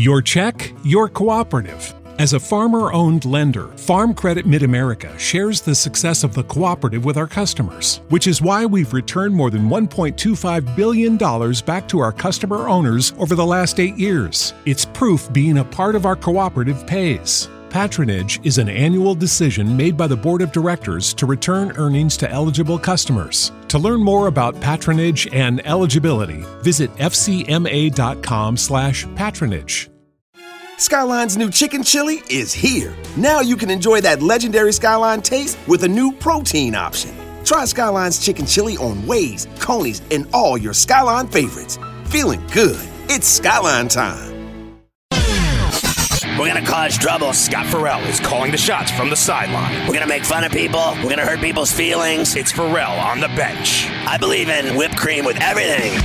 Your check, your cooperative. As a farmer-owned lender, Farm Credit Mid-America shares the success of the cooperative with our customers, which is why we've returned more than $1.25 billion back to our customer owners over the last 8 years. It's proof being a part of our cooperative pays. Patronage is an annual decision made by the Board of Directors to return earnings to eligible customers. To learn more about patronage and eligibility, visit fcma.com/patronage. Skyline's new chicken chili is here. Now you can enjoy that legendary Skyline taste with a new protein option. Try Skyline's chicken chili on Waze, Coney's, and all your Skyline favorites. Feeling good. It's Skyline time. We're going to cause trouble. Scott Farrell is calling the shots from the sideline. We're going to make fun of people. We're going to hurt people's feelings. It's Farrell on the bench. I believe in whipped cream with everything.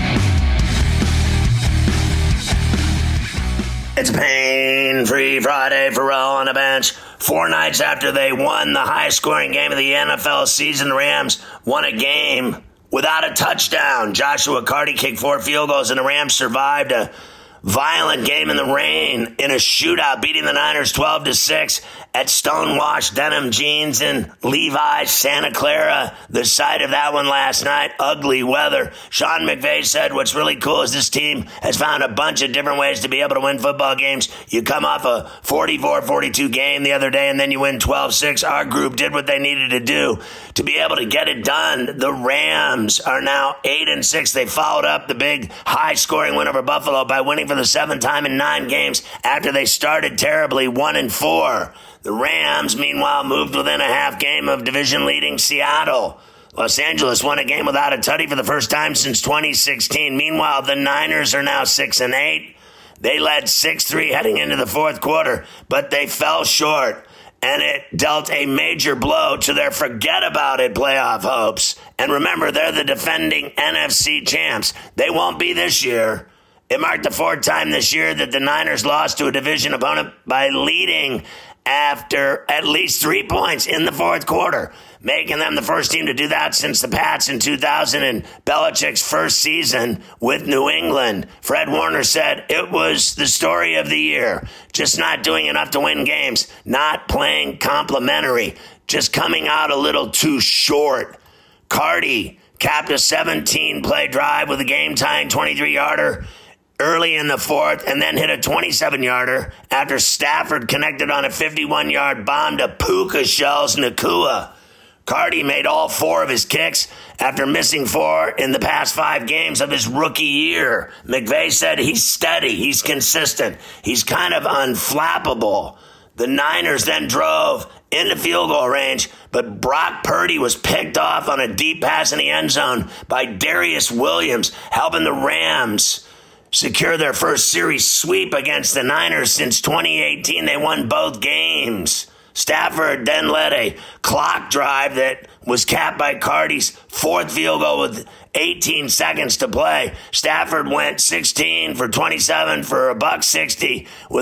It's pain-free Friday. Farrell on the bench. 4 nights after they won the high-scoring game of the NFL season, the Rams won a game without a touchdown. Joshua Carty kicked 4 field goals, and the Rams survived a violent game in the rain in a shootout, beating the Niners 12-6 at Stonewashed Denim Jeans in Levi's, Santa Clara. The site of that one last night, ugly weather. Sean McVay said what's really cool is this team has found a bunch of different ways to be able to win football games. You come off a 44-42 game the other day, and then you win 12-6. Our group did what they needed to do to be able to get it done. The Rams are now 8-6. They followed up the big high-scoring win over Buffalo by winning for the 7th time in 9 games after they started terribly, 1-4. The Rams, meanwhile, moved within a half game of division-leading Seattle. Los Angeles won a game without a tutty for the first time since 2016. Meanwhile, the Niners are now 6-8. They led 6-3 heading into the fourth quarter, but they fell short, and it dealt a major blow to their forget-about-it playoff hopes. And remember, they're the defending NFC champs. They won't be this year. It marked the 4th time this year that the Niners lost to a division opponent by leading after at least 3 points in the fourth quarter, making them the first team to do that since the Pats in 2000 and Belichick's first season with New England. Fred Warner said it was the story of the year, just not doing enough to win games, not playing complimentary, just coming out a little too short. Carty capped a 17-play drive with a game-tying 23-yarder early in the fourth, and then hit a 27-yarder after Stafford connected on a 51-yard bomb to Puka Shells Nakua. Carty made all 4 of his kicks after missing 4 in the past 5 games of his rookie year. McVay said he's steady, he's consistent, he's kind of unflappable. The Niners then drove into field goal range, but Brock Purdy was picked off on a deep pass in the end zone by Darius Williams, helping the Rams secure their first series sweep against the Niners since 2018. They won both games. Stafford then led a clock drive that was capped by Carty's 4th field goal with 18 seconds to play. Stafford went 16 for 27 for $160, with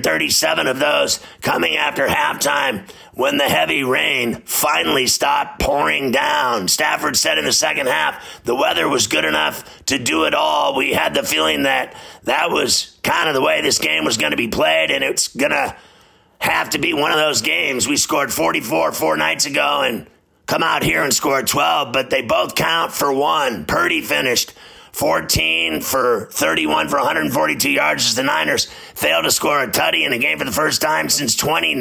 137 of those coming after halftime when the heavy rain finally stopped pouring down. Stafford said in the second half, the weather was good enough to do it all. We had the feeling that was kind of the way this game was going to be played, and it's going to have to be one of those games. We scored 44 4 nights ago and come out here and score 12, but they both count for 1. Purdy finished 14 for 31 for 142 yards as the Niners failed to score a tutty in a game for the first time since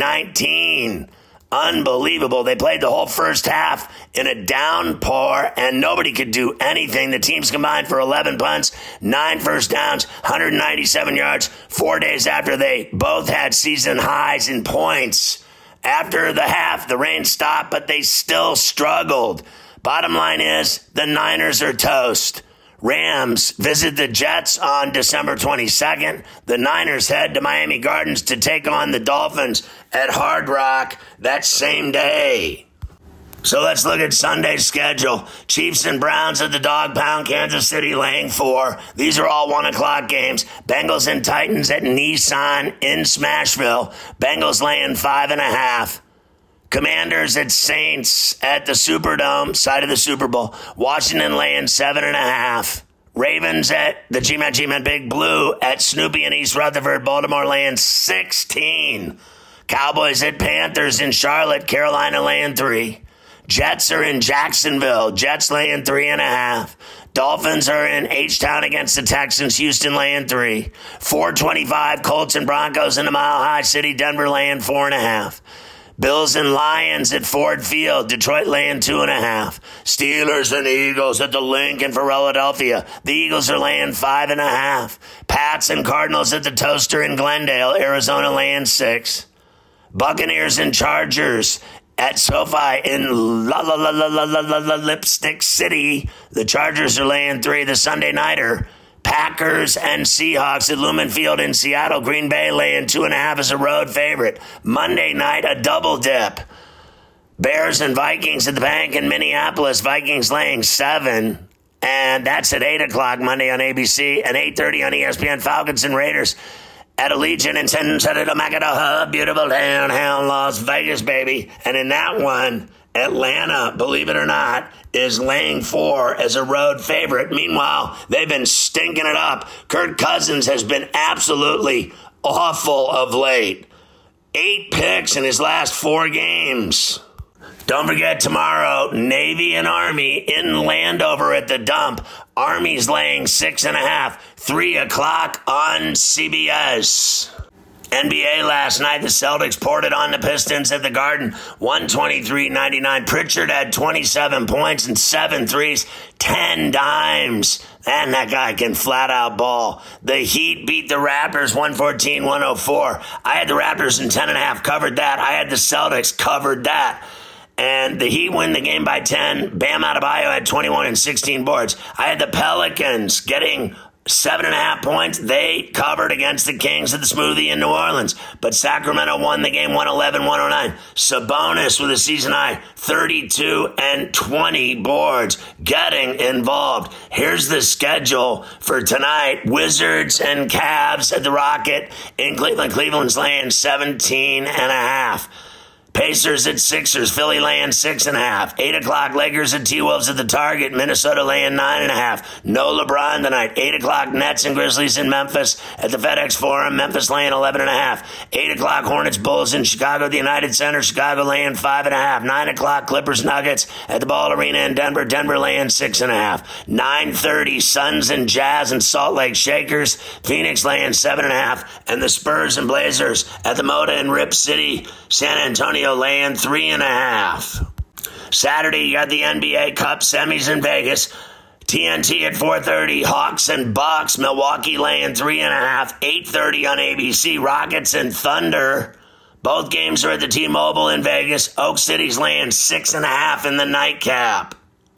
2019. Unbelievable. They played the whole first half in a downpour, and nobody could do anything. The teams combined for 11 punts, 9 first downs, 197 yards, 4 days after they both had season highs in points. After the half, the rain stopped, but they still struggled. Bottom line is, the Niners are toast. Rams visit the Jets on December 22nd. The Niners head to Miami Gardens to take on the Dolphins at Hard Rock that same day. So let's look at Sunday's schedule. Chiefs and Browns at the Dog Pound, Kansas City laying 4. These are all 1 o'clock games. Bengals and Titans at Nissan in Smashville. Bengals laying 5.5. Commanders at Saints at the Superdome, side of the Super Bowl. Washington laying 7.5. Ravens at the G-Man Big Blue at Snoopy and East Rutherford. Baltimore laying 16. Cowboys at Panthers in Charlotte. Carolina laying 3. Jets are in Jacksonville. Jets laying 3.5. Dolphins are in H-Town against the Texans. Houston laying 3. 425 Colts and Broncos in the Mile High City. Denver laying 4.5. Bills and Lions at Ford Field. Detroit laying 2.5. Steelers and Eagles at the Lincoln for Philadelphia. The Eagles are laying 5.5. Pats and Cardinals at the Toaster in Glendale. Arizona laying 6. Buccaneers and Chargers at SoFi in Lipstick City. The Chargers are laying 3. The Sunday Nighter. Packers and Seahawks at Lumen Field in Seattle. Green Bay laying 2.5 as a road favorite. Monday night, a double dip. Bears and Vikings at the Bank in Minneapolis. Vikings laying 7. And that's at 8 o'clock Monday on ABC. And 8:30 on ESPN. Falcons and Raiders at Allegiant in Temecula, beautiful downtown Las Vegas, baby. And in that one, Atlanta, believe it or not, is laying 4 as a road favorite. Meanwhile, they've been stinking it up. Kirk Cousins has been absolutely awful of late. 8 picks in his last 4 games. Don't forget tomorrow, Navy and Army in Landover at the Dump. Army's laying 6.5, 3 o'clock on CBS. NBA last night, the Celtics poured it on the Pistons at the Garden, 123-99. Pritchard had 27 points and 7 threes, 10 dimes. And that guy can flat out ball. The Heat beat the Raptors 114-104. I had the Raptors in 10.5, covered that. I had the Celtics, covered that. And the Heat win the game by 10. Bam Adebayo had 21 and 16 boards. I had the Pelicans getting 7.5 points. They covered against the Kings of the Smoothie in New Orleans. But Sacramento won the game 111-109. Sabonis with a season high 32 and 20 boards. Getting involved. Here's the schedule for tonight. Wizards and Cavs at the Rocket in Cleveland. Cleveland's laying 17.5. Pacers at Sixers, Philly laying 6.5. 8 o'clock, Lakers at T-Wolves at the Target, Minnesota laying 9.5. No LeBron tonight. 8 o'clock, Nets and Grizzlies in Memphis at the FedEx Forum, Memphis laying 11.5. 8 o'clock, Hornets Bulls in Chicago at the United Center, Chicago laying 5.5. 9 o'clock, Clippers Nuggets at the Ball Arena in Denver, Denver laying 6.5. 9:30, Suns and Jazz and Salt Lake Shakers, Phoenix laying 7.5. And the Spurs and Blazers at the Moda in Rip City, San Antonio laying 3.5. Saturday, you got the NBA Cup semis in Vegas. TNT at 4:30. Hawks and Bucks. Milwaukee laying 3.5. 8:30 on ABC. Rockets and Thunder. Both games are at the T-Mobile in Vegas. Oak City's laying 6.5 in the nightcap.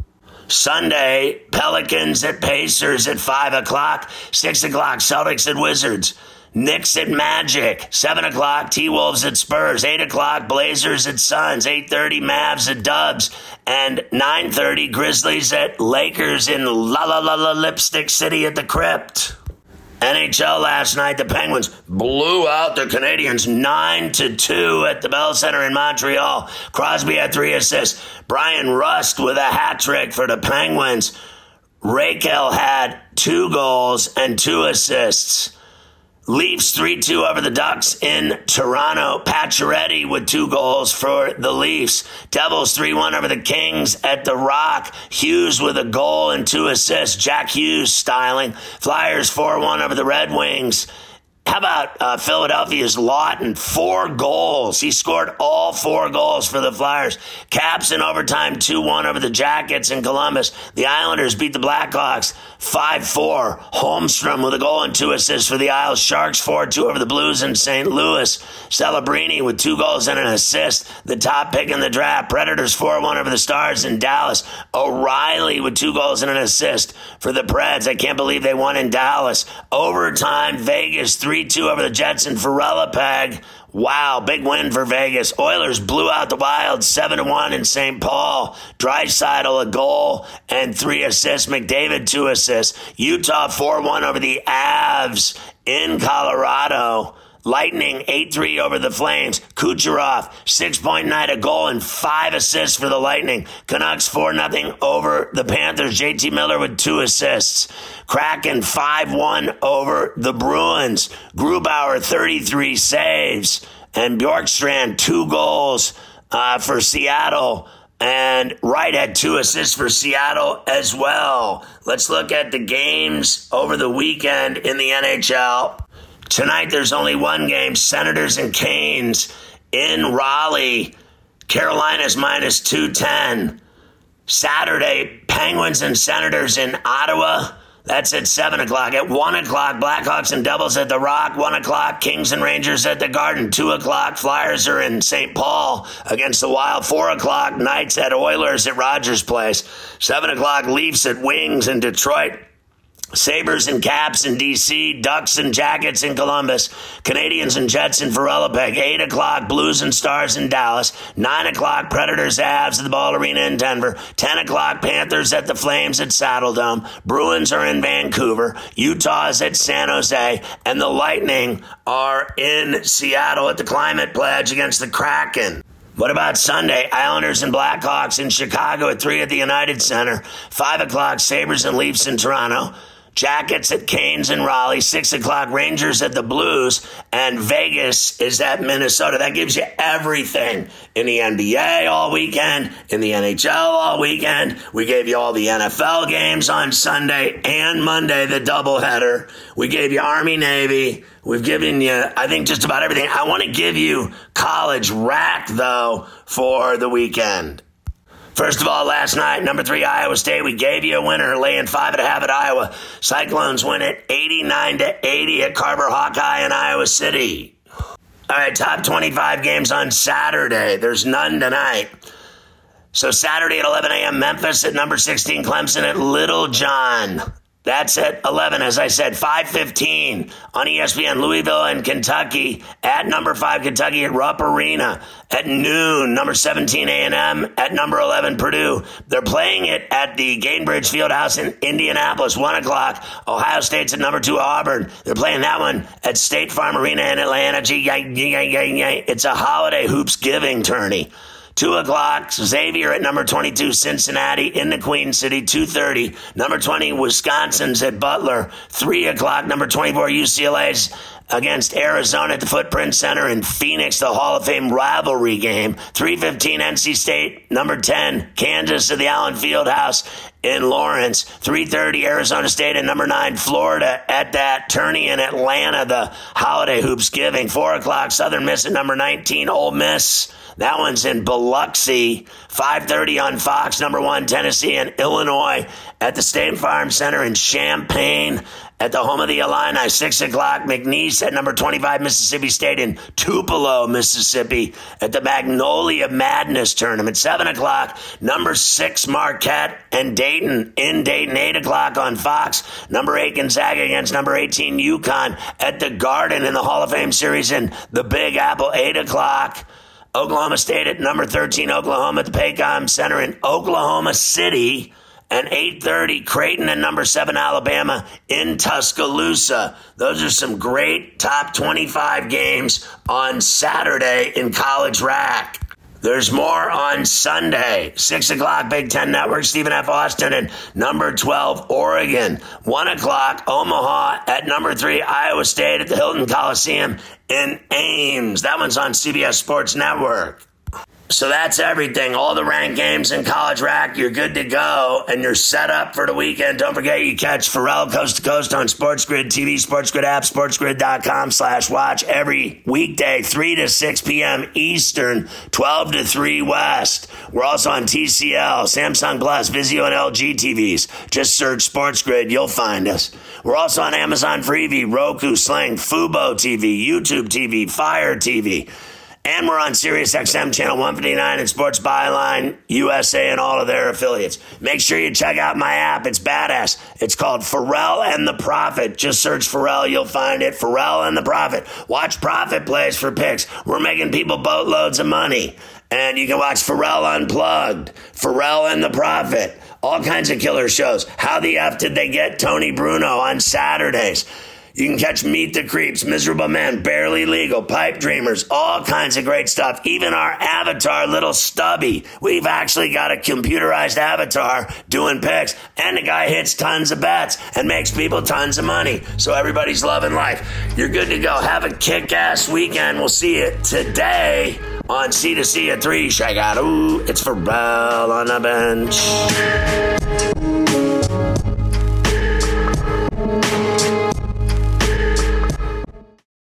Sunday, Pelicans at Pacers at 5 o'clock. 6 o'clock, Celtics at Wizards. Knicks at Magic, 7 o'clock, T-Wolves at Spurs, 8 o'clock, Blazers at Suns, 8:30, Mavs at Dubs, and 9:30, Grizzlies at Lakers in Lipstick City at the Crypt. NHL last night, the Penguins blew out the Canadiens 9-2 at the Bell Center in Montreal. Crosby had 3 assists. Brian Rust with a hat trick for the Penguins. Raquel had 2 goals and 2 assists. Leafs 3-2 over the Ducks in Toronto. Pacioretty with 2 goals for the Leafs. Devils 3-1 over the Kings at the Rock. Hughes with a goal and 2 assists. Jack Hughes styling. Flyers 4-1 over the Red Wings. How about Philadelphia's Lawton? 4 goals. He scored all 4 goals for the Flyers. Caps in overtime 2-1 over the Jackets in Columbus. The Islanders beat the Blackhawks 5-4. Holmstrom with a goal and 2 assists for the Isles. Sharks 4-2 over the Blues in St. Louis. Celebrini with 2 goals and an assist. The top pick in the draft. Predators 4-1 over the Stars in Dallas. O'Reilly with 2 goals and an assist for the Preds. I can't believe they won in Dallas. Overtime, Vegas 3-2 over the Jets in Ferrellapag. Wow, big win for Vegas. Oilers blew out the Wild 7-1 in St. Paul. Draisaitl a goal and 3 assists. McDavid 2 assists. Utah 4-1 over the Avs in Colorado. Lightning 8-3 over the Flames. Kucherov 6-point night, a goal and 5 assists for the Lightning. Canucks 4-0 over the Panthers. JT Miller with 2 assists. Kraken 5-1 over the Bruins. Grubauer 33 saves. And Bjorkstrand 2 goals for Seattle. And Wright had 2 assists for Seattle as well. Let's look at the games over the weekend in the NHL. Tonight, there's only one game, Senators and Canes in Raleigh. Carolina's minus 210. Saturday, Penguins and Senators in Ottawa. That's at 7 o'clock. At 1 o'clock, Blackhawks and Devils at the Rock. 1 o'clock, Kings and Rangers at the Garden. 2 o'clock, Flyers are in St. Paul against the Wild. 4 o'clock, Knights at Oilers at Rogers Place. 7 o'clock, Leafs at Wings in Detroit. Sabres and Caps in D.C., Ducks and Jackets in Columbus, Canadians and Jets in Ferrellapeg, 8 o'clock, Blues and Stars in Dallas, 9 o'clock, Predators Avs at the Ball Arena in Denver, 10 o'clock, Panthers at the Flames at Saddledome, Bruins are in Vancouver, Utah is at San Jose, and the Lightning are in Seattle at the Climate Pledge against the Kraken. What about Sunday? Islanders and Blackhawks in Chicago at 3 at the United Center, 5 o'clock, Sabres and Leafs in Toronto, Jackets at Canes in Raleigh, 6 o'clock, Rangers at the Blues, and Vegas is at Minnesota. That gives you everything in the NBA all weekend, in the NHL all weekend. We gave you all the NFL games on Sunday and Monday, the doubleheader. We gave you Army-Navy. We've given you, I think, just about everything. I want to give you college rack, though, for the weekend. First of all, last night, number 3 Iowa State, we gave you a winner, laying 5.5 at Iowa. Cyclones win it 89-80 at Carver Hawkeye in Iowa City. All right, top 25 games on Saturday. There's none tonight. So Saturday at 11 a.m., Memphis at number 16, Clemson at Little John. That's at 11, as I said, 5:15 on ESPN, Louisville and Kentucky at number 5, Kentucky at Rupp Arena. At noon, number 17, A&M at number 11, Purdue. They're playing it at the Gainbridge Fieldhouse in Indianapolis, 1 o'clock. Ohio State's at number 2, Auburn. They're playing that one at State Farm Arena in Atlanta. It's a holiday hoops giving tourney. 2 o'clock, Xavier at number 22, Cincinnati in the Queen City, 2:30. Number 20, Wisconsin's at Butler. 3 o'clock, number 24, UCLA's against Arizona at the Footprint Center in Phoenix, the Hall of Fame rivalry game. 3:15, NC State, number 10, Kansas at the Allen Fieldhouse in Lawrence. 3:30, Arizona State and number 9, Florida at that tourney in Atlanta, the Holiday Hoops Giving. 4 o'clock, Southern Miss at number 19, Ole Miss. That one's in Biloxi. 5:30 on Fox, number 1, Tennessee and Illinois at the State Farm Center in Champaign at the home of the Illini. 6 o'clock, McNeese at number 25, Mississippi State in Tupelo, Mississippi at the Magnolia Madness Tournament. 7 o'clock, number 6, Marquette and Dayton in Dayton. 8 o'clock on Fox, number 8, Gonzaga against number 18, UConn at the Garden in the Hall of Fame Series in the Big Apple. 8 o'clock, Oklahoma State at number 13, Oklahoma at the Paycom Center in Oklahoma City. And 8:30, Creighton and number 7, Alabama in Tuscaloosa. Those are some great top 25 games on Saturday in college rack. There's more on Sunday. 6 o'clock, Big Ten Network, Stephen F. Austin and number 12, Oregon. 1 o'clock, Omaha at number 3, Iowa State at the Hilton Coliseum in Ames. That one's on CBS Sports Network. So that's everything. All the ranked games in college rack, you're good to go, and you're set up for the weekend. Don't forget, you catch Pharrell Coast to Coast on Sports Grid TV, Sports Grid app, sportsgrid.com/watch every weekday, 3 to 6 p.m. Eastern, 12 to 3 West. We're also on TCL, Samsung Plus, Vizio, and LG TVs. Just search Sports Grid, you'll find us. We're also on Amazon Freevee, Roku, Sling, Fubo TV, YouTube TV, Fire TV. And we're on SiriusXM Channel 159 and Sports Byline USA and all of their affiliates. Make sure you check out my app. It's badass. It's called Pharrell and the Prophet. Just search Pharrell. You'll find it. Pharrell and the Prophet. Watch Prophet Plays for picks. We're making people boatloads of money. And you can watch Pharrell Unplugged, Pharrell and the Prophet, all kinds of killer shows. How the F did they get Tony Bruno on Saturdays? You can catch Meet the Creeps, Miserable Men, Barely Legal, Pipe Dreamers, all kinds of great stuff. Even our avatar, Little Stubby. We've actually got a computerized avatar doing picks, and the guy hits tons of bets and makes people tons of money. So everybody's loving life. You're good to go. Have a kick-ass weekend. We'll see you today on C2C at 3. Check out. Ooh, it's Pharrell on the bench.